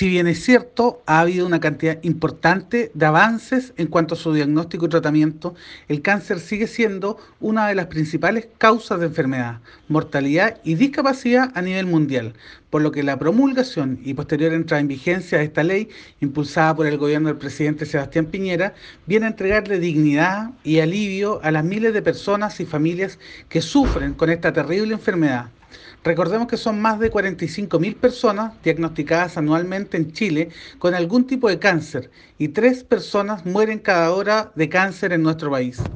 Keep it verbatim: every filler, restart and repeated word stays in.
Si bien es cierto, ha habido una cantidad importante de avances en cuanto a su diagnóstico y tratamiento, el cáncer sigue siendo una de las principales causas de enfermedad, mortalidad y discapacidad a nivel mundial, por lo que la promulgación y posterior entrada en vigencia de esta ley, impulsada por el gobierno del presidente Sebastián Piñera, viene a entregarle dignidad y alivio a las miles de personas y familias que sufren con esta terrible enfermedad. Recordemos que son más de cuarenta y cinco mil personas diagnosticadas anualmente en Chile con algún tipo de cáncer y tres personas mueren cada hora de cáncer en nuestro país.